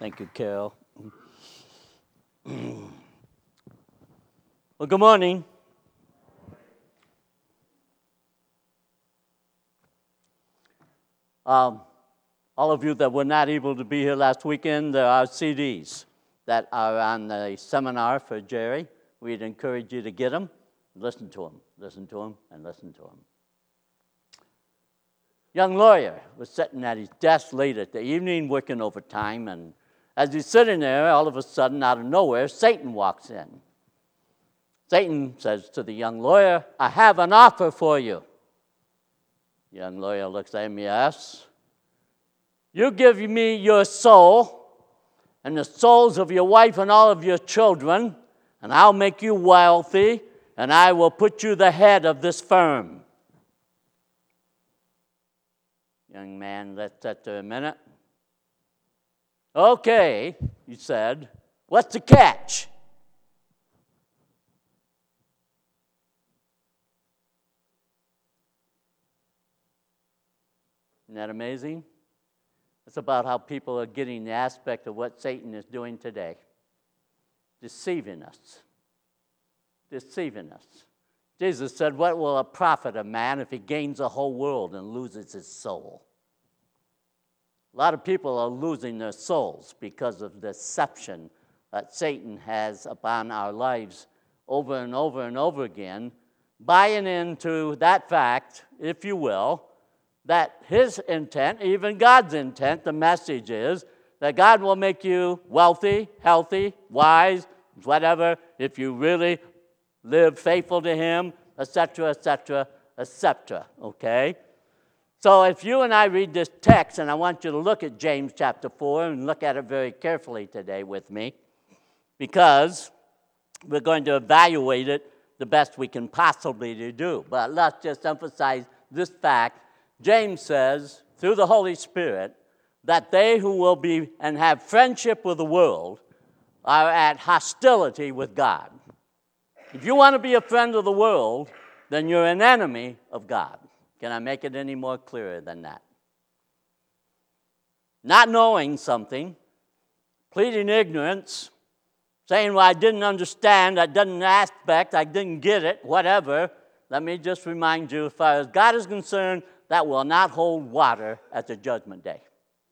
Thank you, Carol. Well, good morning. All of you that were not able to be here last weekend, there are CDs that are on the seminar for Jerry. We'd encourage you to get them, listen to them, and listen to them. Young lawyer was sitting at his desk late at the evening working overtime, and as he's sitting there, all of a sudden, out of nowhere, Satan walks in. Satan says to the young lawyer, "I have an offer for you." Young lawyer looks at him, "Yes. You give me your soul and the souls of your wife and all of your children, and I'll make you wealthy, and I will put you the head of this firm." Young man, let's sit there a minute. "Okay," he said, "what's the catch?" Isn't that amazing? It's about how people are getting the aspect of what Satan is doing today. Deceiving us. Deceiving us. Jesus said, "What will it profit a man if he gains the whole world and loses his soul?" A lot of people are losing their souls because of the deception that Satan has upon our lives over and over and over again, buying into that fact, if you will, that his intent, even God's intent, the message is that God will make you wealthy, healthy, wise, whatever, if you really live faithful to him, etc., etc., etc., okay? So if you and I read this text, and I want you to look at James chapter 4 and look at it very carefully today with me, because we're going to evaluate it the best we can possibly do. But let's just emphasize this fact. James says, through the Holy Spirit, that they who will be and have friendship with the world are at hostility with God. If you want to be a friend of the world, then you're an enemy of God. Can I make it any more clearer than that? Not knowing something, pleading ignorance, saying, "Well, I didn't understand, I didn't aspect, I didn't get it," whatever. Let me just remind you, as far as God is concerned, that will not hold water at the judgment day.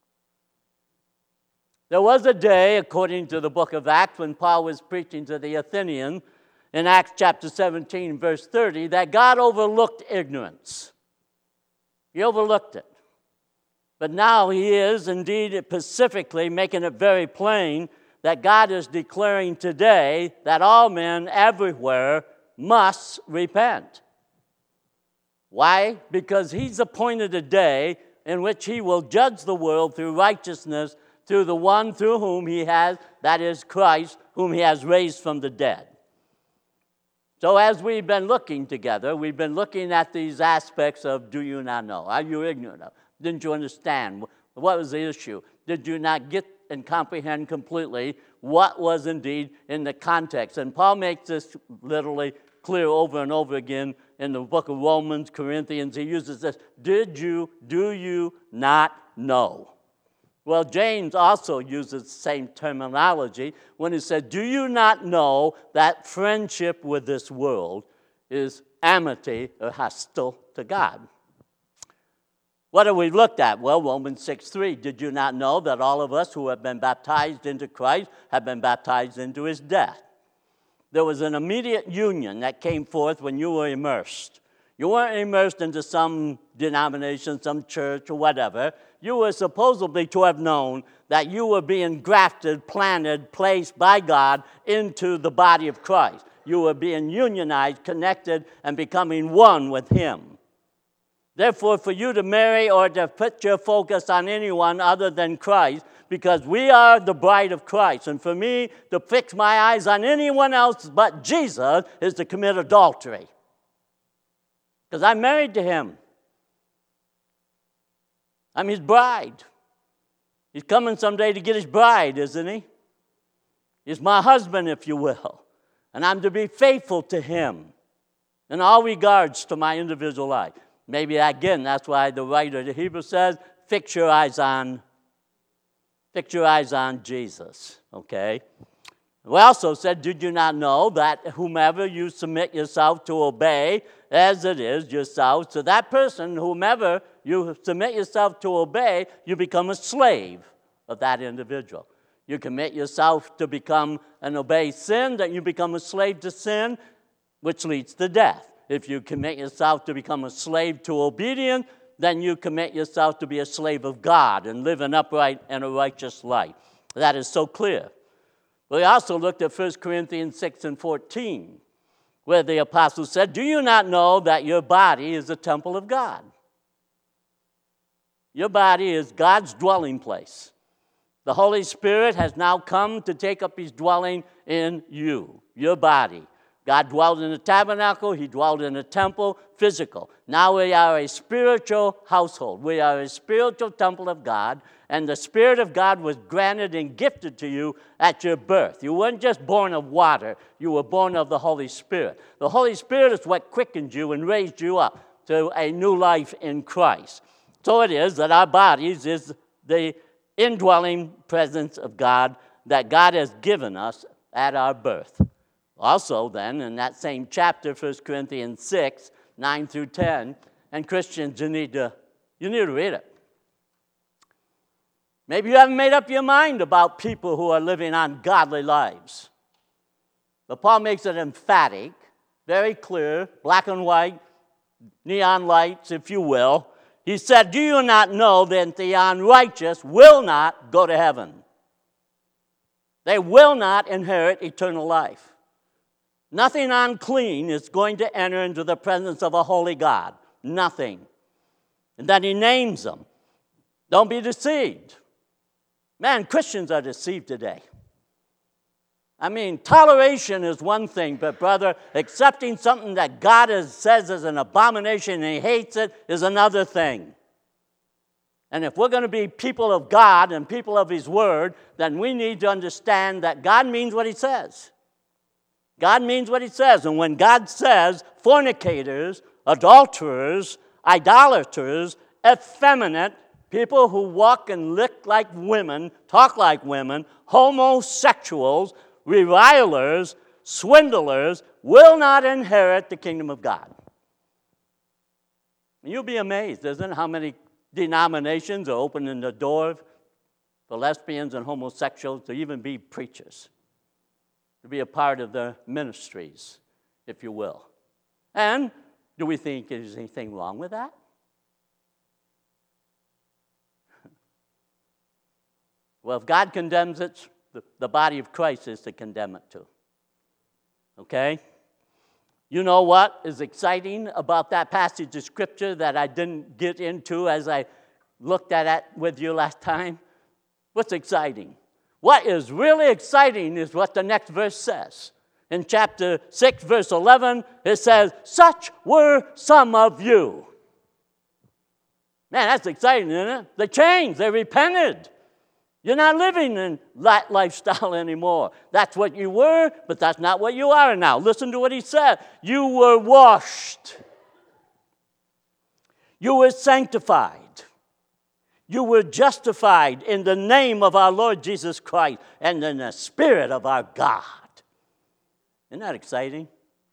There was a day, according to the book of Acts, when Paul was preaching to the Athenians, in Acts chapter 17, verse 30, that God overlooked ignorance. He overlooked it. But now he is indeed specifically making it very plain that God is declaring today that all men everywhere must repent. Why? Because he's appointed a day in which he will judge the world through righteousness through the one through whom he has, that is Christ, whom he has raised from the dead. So as we've been looking together, we've been looking at these aspects of do you not know? Are you ignorant of? Didn't you understand? What was the issue? Did you not get and comprehend completely what was indeed in the context? And Paul makes this literally clear over and over again in the book of Romans, Corinthians. He uses this, do you not know? Well, James also uses the same terminology when he said, do you not know that friendship with this world is enmity or hostile to God? What have we looked at? Well, Romans 6:3, did you not know that all of us who have been baptized into Christ have been baptized into his death? There was an immediate union that came forth when you were immersed. You weren't immersed into some denomination, some church, or whatever. You were supposedly to have known that you were being grafted, planted, placed by God into the body of Christ. You were being unionized, connected, and becoming one with him. Therefore, for you to marry or to put your focus on anyone other than Christ, because we are the bride of Christ, and for me to fix my eyes on anyone else but Jesus is to commit adultery. Because I'm married to him. I'm his bride. He's coming someday to get his bride, isn't he? He's my husband, if you will. And I'm to be faithful to him in all regards to my individual life. Maybe, again, that's why the writer of the Hebrews says, fix your eyes on Fix your eyes on Jesus, okay? We also said, did you not know that whomever you submit yourself to obey, as it is yourself, to that person, whomever you submit yourself to obey, you become a slave of that individual. You commit yourself to become and obey sin, then you become a slave to sin, which leads to death. If you commit yourself to become a slave to obedience, then you commit yourself to be a slave of God and live an upright and a righteous life. That is so clear. We also looked at 1 Corinthians 6 and 14, where the apostle said, do you not know that your body is a temple of God? Your body is God's dwelling place. The Holy Spirit has now come to take up his dwelling in you, your body. God dwelled in a tabernacle. He dwelled in a temple, physical. Now we are a spiritual household. We are a spiritual temple of God, and the Spirit of God was granted and gifted to you at your birth. You weren't just born of water. You were born of the Holy Spirit. The Holy Spirit is what quickened you and raised you up to a new life in Christ. So it is that our bodies is the indwelling presence of God that God has given us at our birth. Also then, in that same chapter, 1 Corinthians 6, 9 through 10, and Christians, you need to read it. Maybe you haven't made up your mind about people who are living ungodly lives. But Paul makes it emphatic, very clear, black and white, neon lights, if you will. He said, do you not know that the unrighteous will not go to heaven? They will not inherit eternal life. Nothing unclean is going to enter into the presence of a holy God. Nothing. And then he names them. Don't be deceived. Man, Christians are deceived today. I mean, toleration is one thing, but brother, accepting something that God says is an abomination and he hates it is another thing. And if we're going to be people of God and people of his word, then we need to understand that God means what he says. God means what he says. And when God says fornicators, adulterers, idolaters, effeminate, people who walk and look like women, talk like women, homosexuals, revilers, swindlers, will not inherit the kingdom of God. You'll be amazed, isn't it, how many denominations are opening the door for lesbians and homosexuals to even be preachers, to be a part of their ministries, if you will. And do we think there's anything wrong with that? Well, if God condemns it, the body of Christ is to condemn it too. Okay? You know what is exciting about that passage of Scripture that I didn't get into as I looked at it with you last time? What's exciting? What is really exciting is what the next verse says. In chapter 6, verse 11, it says, such were some of you. Man, that's exciting, isn't it? They changed. They repented. You're not living in that lifestyle anymore. That's what you were, but that's not what you are now. Listen to what he said. You were washed. You were sanctified. You were justified in the name of our Lord Jesus Christ and in the Spirit of our God. Isn't that exciting?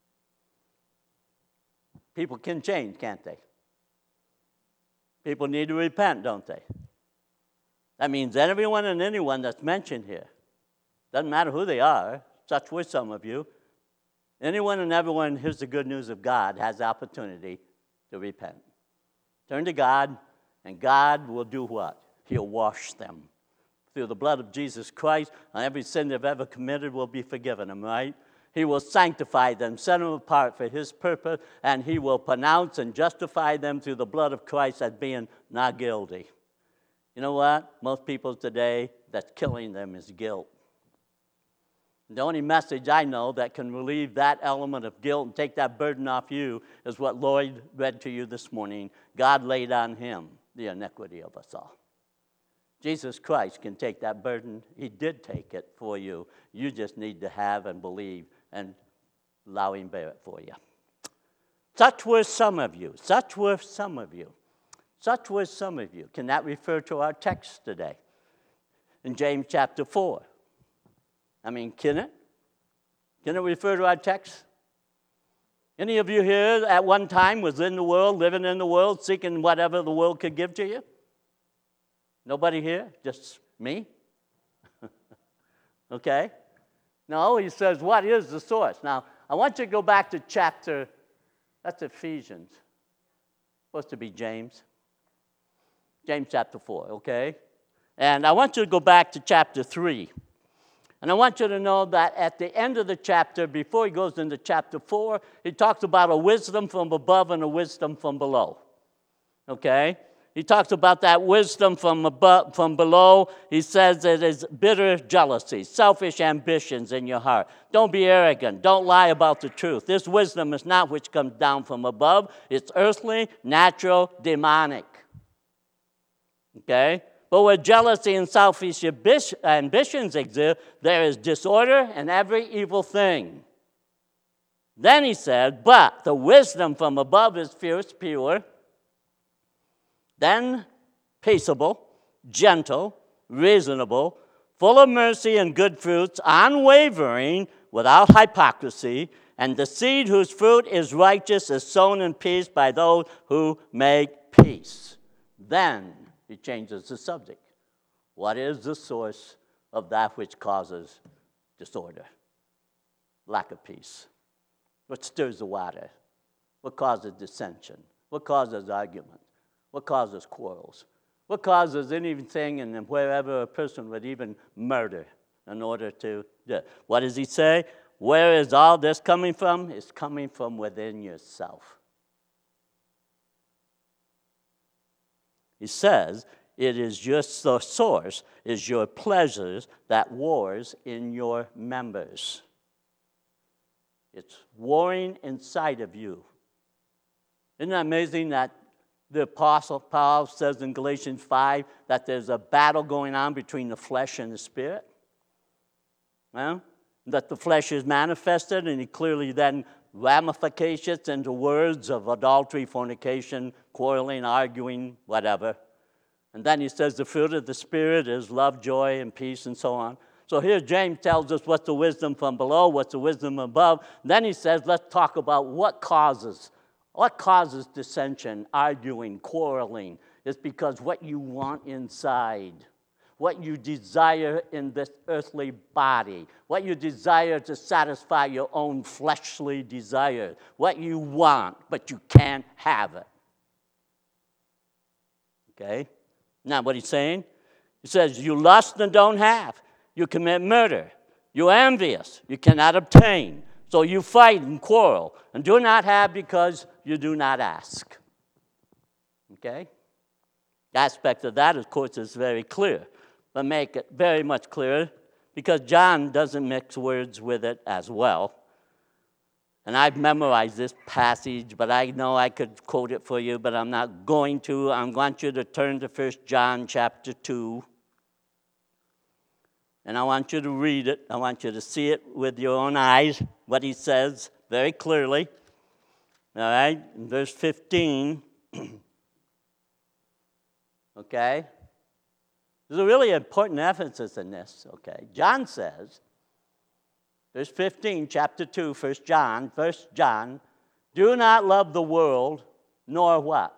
People can change, can't they? People need to repent, don't they? That means everyone and anyone that's mentioned here, doesn't matter who they are, such were some of you, anyone and everyone who hears the good news of God has the opportunity to repent. Turn to God, and God will do what? He'll wash them. Through the blood of Jesus Christ, and every sin they've ever committed will be forgiven them, right? He will sanctify them, set them apart for his purpose, and he will pronounce and justify them through the blood of Christ as being not guilty. You know what? Most people today, that's killing them is guilt. The only message I know that can relieve that element of guilt and take that burden off you is what Lloyd read to you this morning. God laid on him the iniquity of us all. Jesus Christ can take that burden. He did take it for you. You just need to have and believe and allow him bear it for you. Such were some of you. Such were some of you. Such were some of you. Can that refer to our text today? in James chapter 4. I mean, can it? Can it refer to our text? Any of you here at one time was in the world, living in the world, seeking whatever the world could give to you? Nobody here? Just me? Okay? No, he says, what is the source? Now, I want you to go back to that's Ephesians. Supposed to be James. James chapter 4, okay? And I want you to go back to chapter 3. And I want you to know that at the end of the chapter, before he goes into chapter 4, he talks about a wisdom from above and a wisdom from below. Okay? He talks about that wisdom from above, from below. He says it is bitter jealousy, selfish ambitions in your heart. Don't be arrogant. Don't lie about the truth. This wisdom is not which comes down from above. It's earthly, natural, demonic. Okay? But where jealousy and selfish ambitions exist, there is disorder and every evil thing. Then he said, but the wisdom from above is first pure, then peaceable, gentle, reasonable, full of mercy and good fruits, unwavering, without hypocrisy, and the seed whose fruit is righteous is sown in peace by those who make peace. Then he changes the subject. What is the source of that which causes disorder? Lack of peace. What stirs the water? What causes dissension? What causes argument? What causes quarrels? What causes anything and wherever a person would even murder in order to do it? What does he say? Where is all this coming from? It's coming from within yourself. He says, it is just the source, is your pleasures that wars in your members. It's warring inside of you. Isn't that amazing that the Apostle Paul says in Galatians 5 that there's a battle going on between the flesh and the spirit? Well, that the flesh is manifested, and he clearly then ramifications into words of adultery, fornication, quarreling, arguing, whatever. And then he says the fruit of the Spirit is love, joy, and peace, and so on. So here James tells us what's the wisdom from below, what's the wisdom above. Then he says, let's talk about what causes dissension, arguing, quarreling. It's because what you want inside, what you desire in this earthly body, what you desire to satisfy your own fleshly desire, what you want, but you can't have it. Okay? Now, what he's saying? He says, you lust and don't have. You commit murder. You're envious. You cannot obtain. So you fight and quarrel and do not have because you do not ask. Okay? The aspect of that, of course, is very clear. But make it very much clearer because John doesn't mix words with it as well. And I've memorized this passage, but I know I could quote it for you, but I'm not going to. I want you to turn to 1 John chapter 2. And I want you to read it. I want you to see it with your own eyes, what he says very clearly. All right? In verse 15. Okay? There's a really important emphasis in this, okay? John says, verse 15, chapter 2, 1 John, do not love the world, nor what?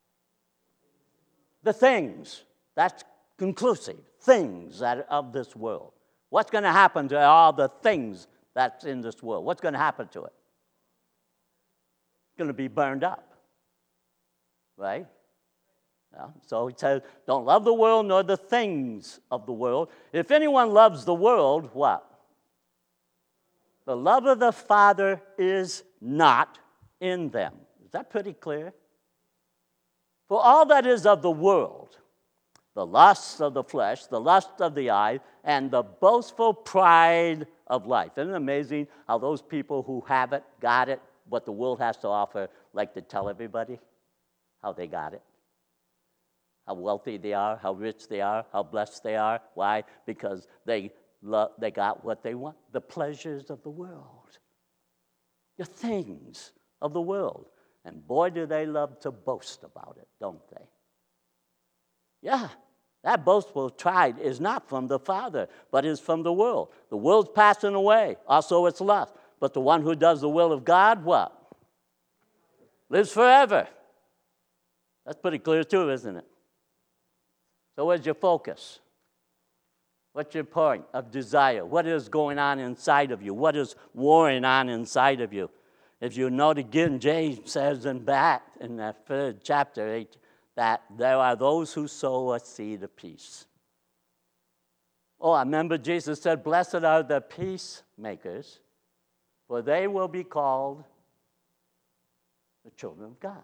The things. That's conclusive. Things that are of this world. What's going to happen to all the things that's in this world? What's going to happen to it? It's going to be burned up. Right? Yeah. So he says, don't love the world nor the things of the world. If anyone loves the world, what? The love of the Father is not in them. Is that pretty clear? For all that is of the world, the lusts of the flesh, the lust of the eye, and the boastful pride of life. Isn't it amazing how those people who have it, got it, what the world has to offer, like to tell everybody how they got it? How wealthy they are, how rich they are, how blessed they are. Why? Because they got what they want, the pleasures of the world, the things of the world. And boy, do they love to boast about it, don't they? Yeah. That boastful pride is not from the Father, but is from the world. The world's passing away, also its lust. But the one who does the will of God, what? Lives forever. That's pretty clear too, isn't it? So where's your focus? What's your point of desire? What is going on inside of you? What is warring on inside of you? If you note again, James says in that third chapter 8, that there are those who sow a seed of peace. Oh, I remember Jesus said, blessed are the peacemakers, for they will be called the children of God.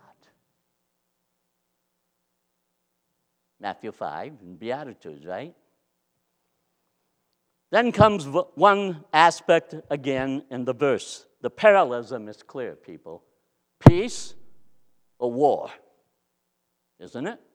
Matthew 5 and Beatitudes, right? Then comes one aspect again in the verse. The parallelism is clear, people. Peace or war, isn't it?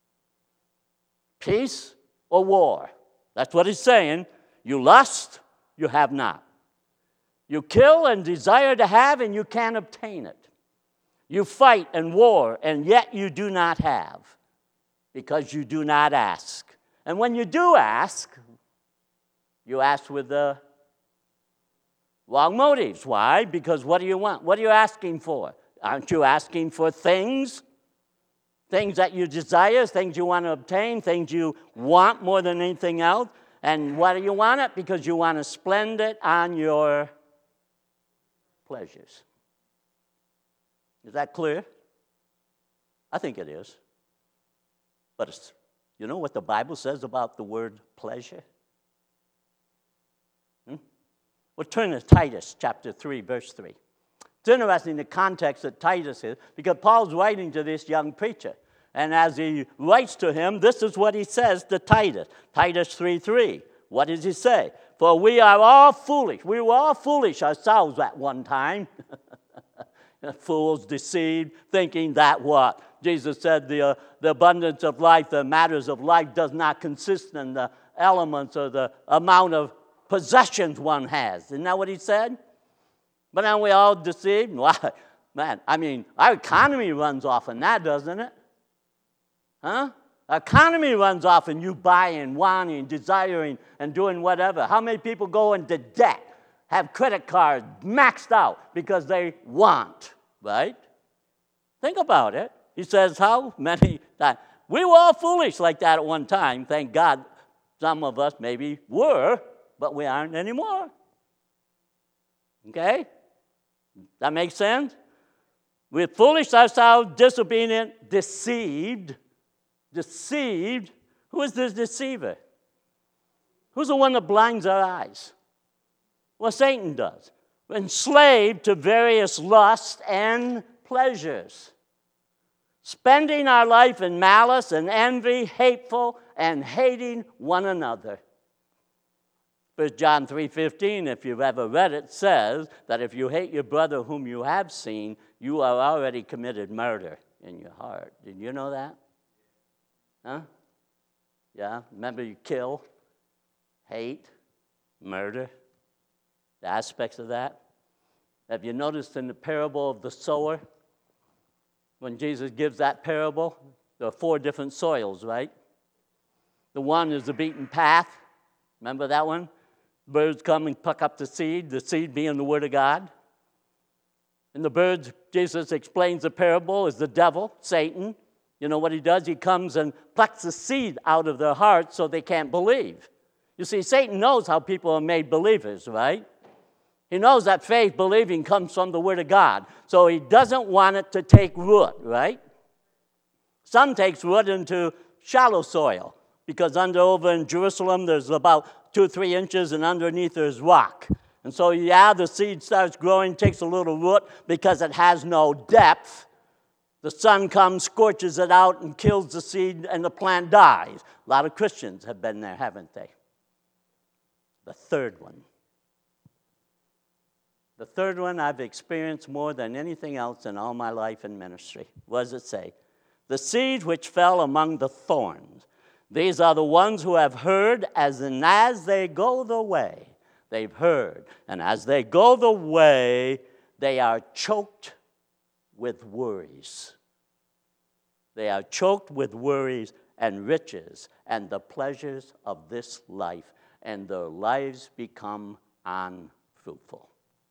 Peace or war. That's what he's saying. You lust, you have not. You kill and desire to have, and you can't obtain it. You fight and war, and yet you do not have, because you do not ask. And when you do ask, you ask with the wrong motives. Why? Because what do you want? What are you asking for? Aren't you asking for things? Things that you desire, things you want to obtain, things you want more than anything else. And why do you want it? Because you want to spend it on your pleasures. Is that clear? I think it is. But you know what the Bible says about the word pleasure? Well, turn to Titus chapter 3, verse 3. It's interesting the context that Titus is, because Paul's writing to this young preacher. And as he writes to him, this is what he says to Titus. Titus 3:3. What does he say? For we are all foolish. We were all foolish ourselves at one time. Fools deceived, thinking that what? Jesus said the abundance of life, the matters of life does not consist in the elements or the amount of possessions one has. Isn't that what he said? But aren't we all deceived? Why? Man, I mean, our economy runs off on that, doesn't it? Huh? Our economy runs off on you buying, wanting, desiring, and doing whatever. How many people go into debt, have credit cards maxed out because they want, right? Think about it. He says, how many times? We were all foolish like that at one time. Thank God some of us maybe were, but we aren't anymore. Okay? That makes sense? We're foolish ourselves, disobedient, deceived. Deceived. Who is this deceiver? Who's the one that blinds our eyes? Well, Satan does. We're enslaved to various lusts and pleasures. Spending our life in malice and envy, hateful, and hating one another. 1 John 3:15, if you've ever read it, says that if you hate your brother whom you have seen, you are already committed murder in your heart. Did you know that? Huh? Yeah? Remember, you kill, hate, murder, the aspects of that. Have you noticed in the parable of the sower, when Jesus gives that parable, there are 4 different soils, right? The one is the beaten path. Remember that one? Birds come and pluck up the seed being the Word of God. And the birds, Jesus explains the parable, is the devil, Satan. You know what he does? He comes and plucks the seed out of their hearts so they can't believe. You see, Satan knows how people are made believers, right? He knows that faith, believing, comes from the Word of God. So he doesn't want it to take root, right? Some takes root into shallow soil, because over in Jerusalem, there's about 2 or 3 inches, and underneath there's rock. And so, the seed starts growing, takes a little root, because it has no depth. The sun comes, scorches it out, and kills the seed, and the plant dies. A lot of Christians have been there, haven't they? The third one. The third one I've experienced more than anything else in all my life in ministry. What does it say? The seed which fell among the thorns. These are the ones who have heard, as they go the way. They've heard. And as they go the way, they are choked with worries. They are choked with worries and riches and the pleasures of this life, and their lives become unfruitful.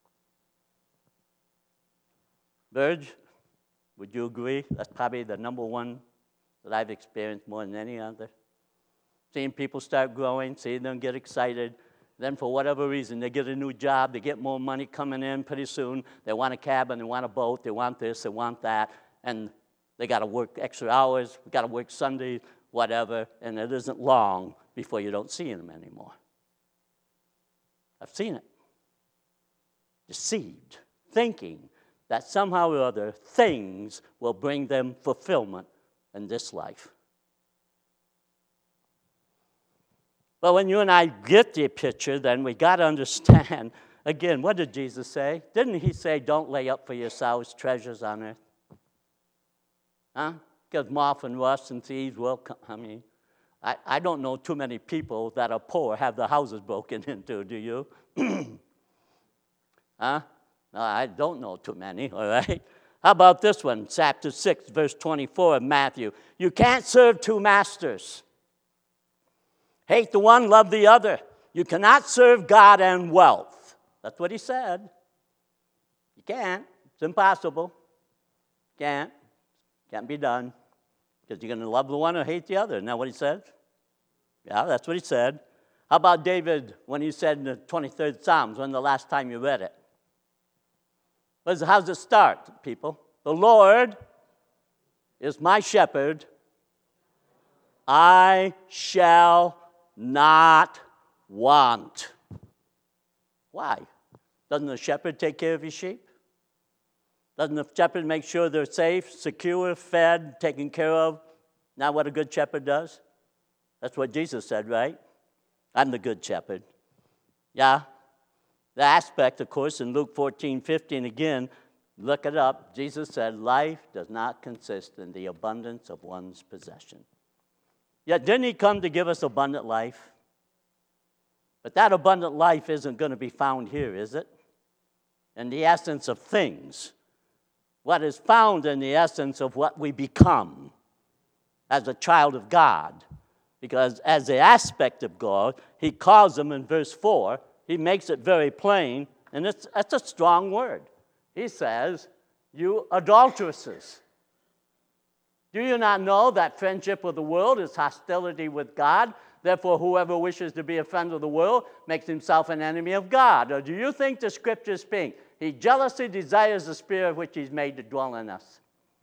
Burge, would you agree? That's probably the number one that I've experienced more than any other. Seeing people start growing, seeing them get excited. Then for whatever reason, they get a new job, they get more money coming in pretty soon. They want a cabin, they want a boat, they want this, they want that. And they got to work extra hours, got to work Sunday, whatever. And it isn't long before you don't see them anymore. I've seen it. Deceived, thinking that somehow or other things will bring them fulfillment in this life. But when you and I get the picture, then we got to understand, again, what did Jesus say? Didn't he say, don't lay up for yourselves treasures on earth? Huh? Because moth and rust and thieves will come. I mean, I don't know too many people that are poor have their houses broken into, do you? Huh? No, I don't know too many, all right? How about this one, chapter 6, verse 24 of Matthew? You can't serve two masters. Hate the one, love the other. You cannot serve God and wealth. That's what he said. You can't. It's impossible. Can't be done. Because you're going to love the one or hate the other. Isn't that what he said? Yeah, that's what he said. How about David when he said in the 23rd Psalms, when the last time you read it? How's it start, people? The Lord is my shepherd. I shall not want. Why? Doesn't the shepherd take care of his sheep? Doesn't the shepherd make sure they're safe, secure, fed, taken care of? Not what a good shepherd does? That's what Jesus said, right? I'm the good shepherd. Yeah. The aspect, of course, in Luke 14:15, again, look it up. Jesus said, life does not consist in the abundance of one's possession. Yet didn't he come to give us abundant life? But that abundant life isn't going to be found here, is it? In the essence of things. What is found in the essence of what we become as a child of God. Because as the aspect of God, he calls them in verse 4, he makes it very plain, and that's a strong word. He says, you adulteresses. Do you not know that friendship with the world is hostility with God? Therefore, whoever wishes to be a friend of the world makes himself an enemy of God. Or do you think the scriptures speak? He jealously desires the spirit which he's made to dwell in us.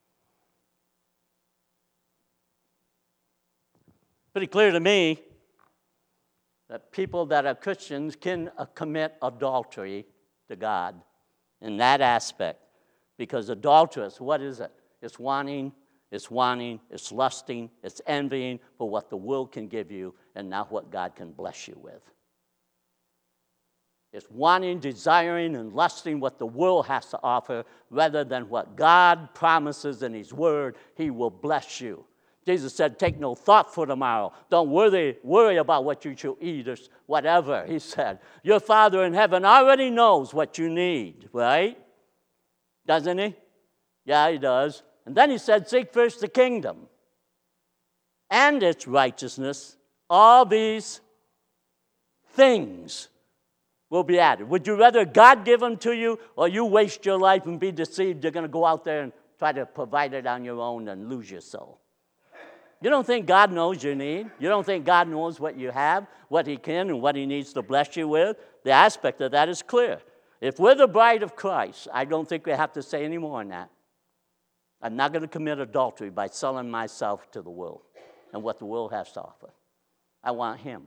Pretty clear to me that people that are Christians can commit adultery to God in that aspect. Because adulterous, what is it? It's wanting, it's lusting, it's envying for what the world can give you and not what God can bless you with. It's wanting, desiring, and lusting what the world has to offer rather than what God promises in his word. He will bless you. Jesus said, take no thought for tomorrow. Don't worry about what you shall eat or whatever, he said. Your Father in heaven already knows what you need, right? Doesn't he? Yeah, he does. And then he said, seek first the kingdom and its righteousness. All these things will be added. Would you rather God give them to you or you waste your life and be deceived? You're going to go out there and try to provide it on your own and lose your soul. You don't think God knows your need? You don't think God knows what you have, what he can and what he needs to bless you with? The aspect of that is clear. If we're the bride of Christ, I don't think we have to say any more than that. I'm not going to commit adultery by selling myself to the world and what the world has to offer. I want him.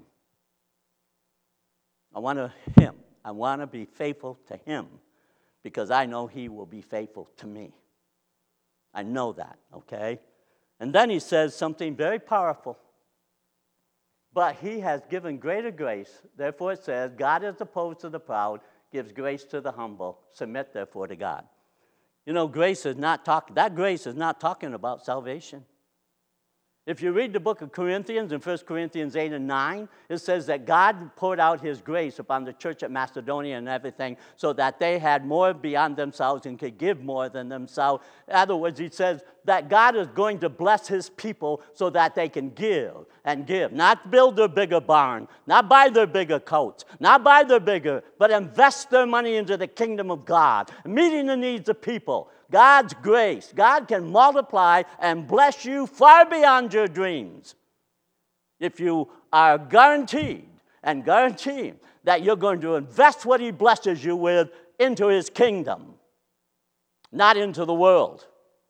I want to be faithful to him because I know he will be faithful to me. I know that, okay? And then he says something very powerful. But he has given greater grace. Therefore it says, God is opposed to the proud, gives grace to the humble. Submit therefore to God. You know, that grace is not talking about salvation. If you read the book of Corinthians, in 1 Corinthians 8 and 9, it says that God poured out his grace upon the church at Macedonia and everything so that they had more beyond themselves and could give more than themselves. In other words, he says that God is going to bless his people so that they can give and give. Not build their bigger barn, not buy their bigger coats, not buy their bigger, but invest their money into the kingdom of God, meeting the needs of people. God's grace. God can multiply and bless you far beyond your dreams if you are guaranteed that you're going to invest what he blesses you with into his kingdom, not into the world.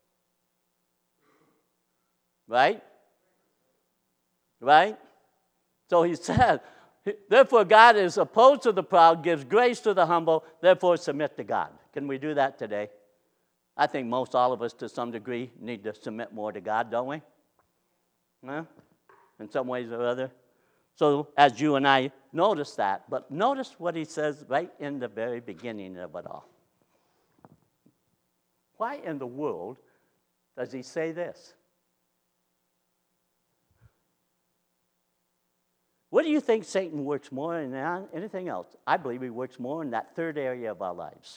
Right? Right? So he said, therefore God is opposed to the proud, gives grace to the humble, therefore submit to God. Can we do that today? I think most all of us, to some degree, need to submit more to God, don't we? Huh? In some ways or other. So as you and I notice that, but notice what he says right in the very beginning of it all. Why in the world does he say this? What do you think Satan works more in than anything else? I believe he works more in that third area of our lives.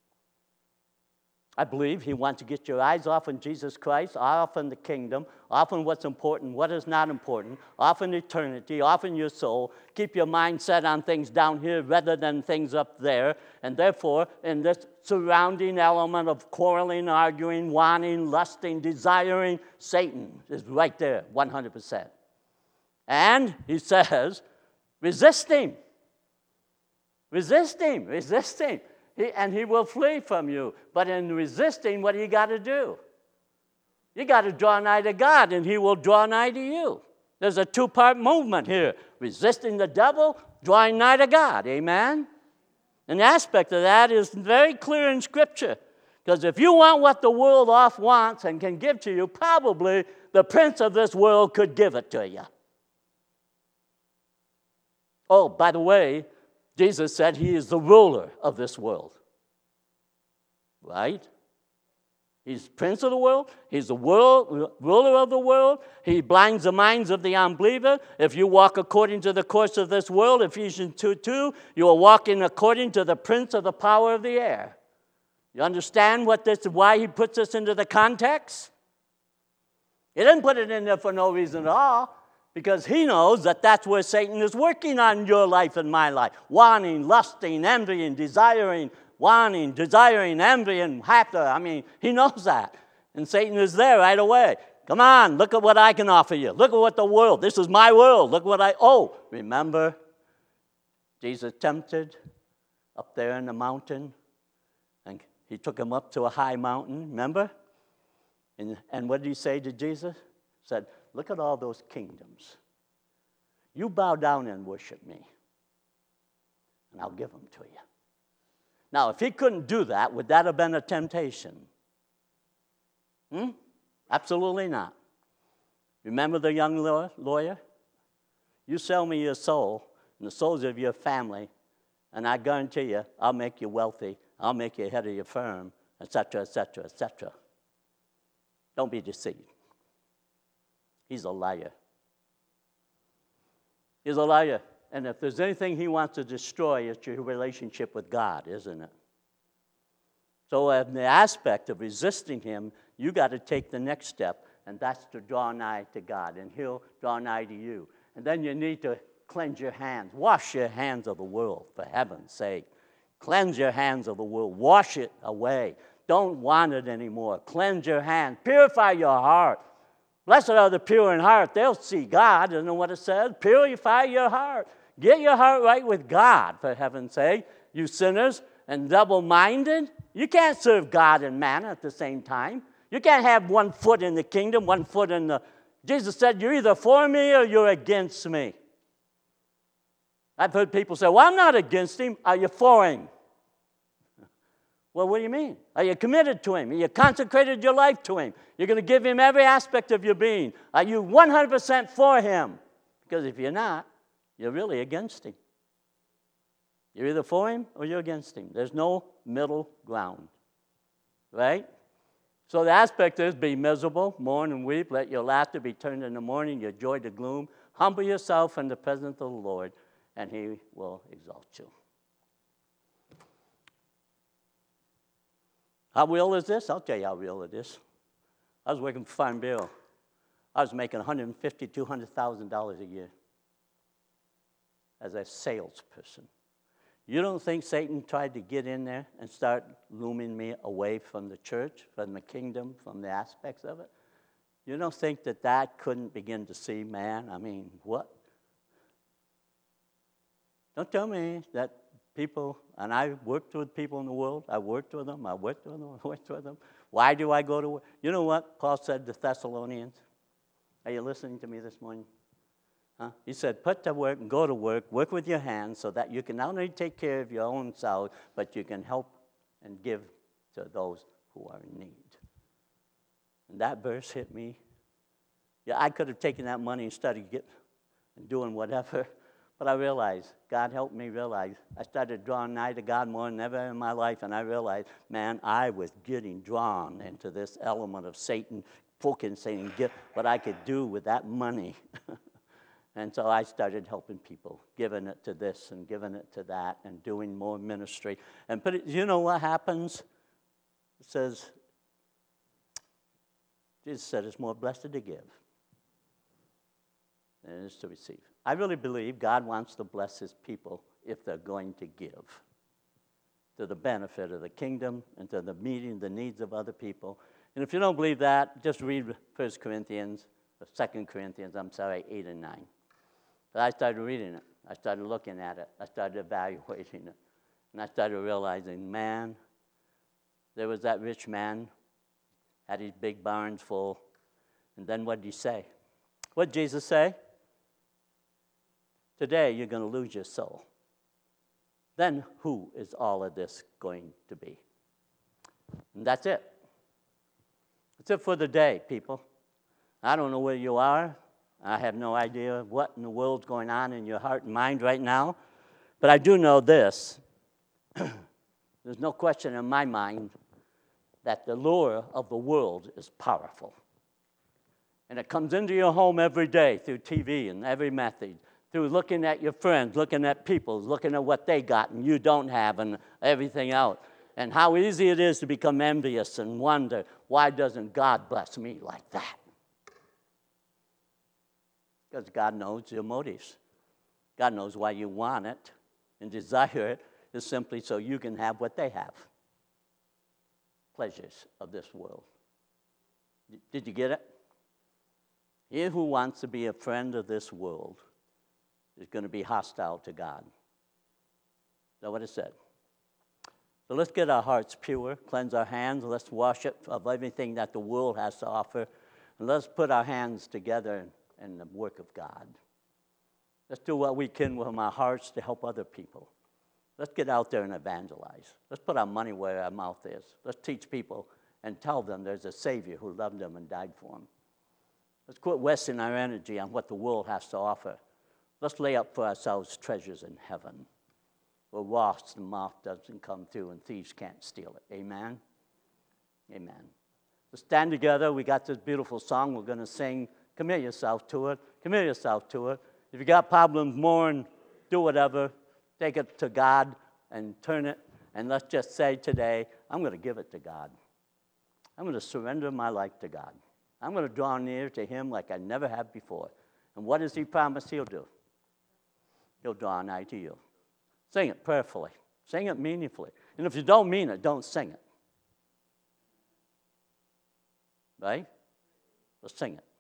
I believe he wants to get your eyes off on Jesus Christ, off on the kingdom, off on what's important, what is not important, off on eternity, off on your soul. Keep your mind set on things down here rather than things up there. And therefore, in this surrounding element of quarreling, arguing, wanting, lusting, desiring, Satan is right there, 100%. And he says, resist him. Resist him. Resist him. And he will flee from you. But in resisting, what do you got to do? You got to draw nigh to God, and he will draw nigh to you. There's a two-part movement here. Resisting the devil, drawing nigh to God. Amen? An aspect of that is very clear in Scripture. Because if you want what the world off wants and can give to you, probably the prince of this world could give it to you. Oh, by the way, Jesus said he is the ruler of this world. Right? He's prince of the world. He's the ruler of the world. He blinds the minds of the unbeliever. If you walk according to the course of this world, Ephesians 2:2, you are walking according to the prince of the power of the air. You understand why he puts this into the context? He didn't put it in there for no reason at all. Because he knows that that's where Satan is working on your life and my life. Wanting, lusting, envying, desiring, envying, he knows that. And Satan is there right away. Come on, look at what I can offer you. Look at what the world, this is my world. Look what remember Jesus tempted up there in the mountain? And he took him up to a high mountain, remember? And what did he say to Jesus? He said, look at all those kingdoms. You bow down and worship me, and I'll give them to you. Now, if he couldn't do that, would that have been a temptation? Absolutely not. Remember the young lawyer? You sell me your soul and the souls of your family, and I guarantee you, I'll make you wealthy. I'll make you head of your firm, etc., etc., etc. Don't be deceived. He's a liar. He's a liar. And if there's anything he wants to destroy, it's your relationship with God, isn't it? So in the aspect of resisting him, you got to take the next step, and that's to draw nigh to God, and he'll draw nigh to you. And then you need to cleanse your hands. Wash your hands of the world, for heaven's sake. Cleanse your hands of the world. Wash it away. Don't want it anymore. Cleanse your hands. Purify your heart. Blessed are the pure in heart. They'll see God. Isn't that what it says? Purify your heart. Get your heart right with God, for heaven's sake. You sinners and double-minded. You can't serve God and man at the same time. You can't have one foot in the kingdom, one foot in the... Jesus said, you're either for me or you're against me. I've heard people say, well, I'm not against him. Are you for him? Well, what do you mean? Are you committed to him? Are you consecrated your life to him? You're going to give him every aspect of your being. Are you 100% for him? Because if you're not, you're really against him. You're either for him or you're against him. There's no middle ground. Right? So the aspect is be miserable, mourn and weep. Let your laughter be turned into mourning, your joy to gloom. Humble yourself in the presence of the Lord, and he will exalt you. How real is this? I'll tell you how real it is. I was working for Farm Bureau. I was making $150,000, $200,000 a year as a salesperson. You don't think Satan tried to get in there and start looming me away from the church, from the kingdom, from the aspects of it? You don't think that couldn't begin to see, man? I mean, what? Don't tell me that people, and I worked with people in the world. I worked with them. Why do I go to work? You know what Paul said to Thessalonians? Are you listening to me this morning? He said, put to work and go to work with your hands so that you can not only take care of your own self, but you can help and give to those who are in need. And that verse hit me. Yeah, I could have taken that money and started doing whatever, but I realized, God helped me realize, I started drawing nigh to God more than ever in my life, and I realized, man, I was getting drawn into this element of Satan, saying, get what I could do with that money. And so I started helping people, giving it to this and giving it to that and doing more ministry. And you know what happens? It says, Jesus said it's more blessed to give than it is to receive. I really believe God wants to bless his people if they're going to give to the benefit of the kingdom and to the meeting the needs of other people. And if you don't believe that, just read 1 Corinthians, or 2 Corinthians, 8 and 9. But I started reading it. I started looking at it. I started evaluating it. And I started realizing, man, there was that rich man, had his big barns full. And then what did he say? What did Jesus say? Today you're going to lose your soul. Then who is all of this going to be? And that's it. That's it for the day, people. I don't know where you are. I have no idea what in the world's going on in your heart and mind right now. But I do know this. There's no question in my mind that the lure of the world is powerful. And it comes into your home every day through TV and every method, through looking at your friends, looking at people, looking at what they got and you don't have and everything else. And how easy it is to become envious and wonder, why doesn't God bless me like that? Because God knows your motives. God knows why you want it and desire it is simply so you can have what they have. Pleasures of this world. Did you get it? He who wants to be a friend of this world is going to be hostile to God. Is that what it said? So let's get our hearts pure, cleanse our hands, let's wash it of everything that the world has to offer, and let's put our hands together in the work of God. Let's do what we can with our hearts to help other people. Let's get out there and evangelize. Let's put our money where our mouth is. Let's teach people and tell them there's a Savior who loved them and died for them. Let's quit wasting our energy on what the world has to offer. Let's lay up for ourselves treasures in heaven, where wasps and moth doesn't come through and thieves can't steal it. Amen? Amen. Let's stand together. We got this beautiful song we're going to sing. Commit yourself to it. Commit yourself to it. If you got problems, mourn, do whatever. Take it to God and turn it. And let's just say today, I'm going to give it to God. I'm going to surrender my life to God. I'm going to draw near to him like I never have before. And what does he promise he'll do? He'll draw nigh to you. Sing it prayerfully. Sing it meaningfully. And if you don't mean it, don't sing it. Right? Let's sing it.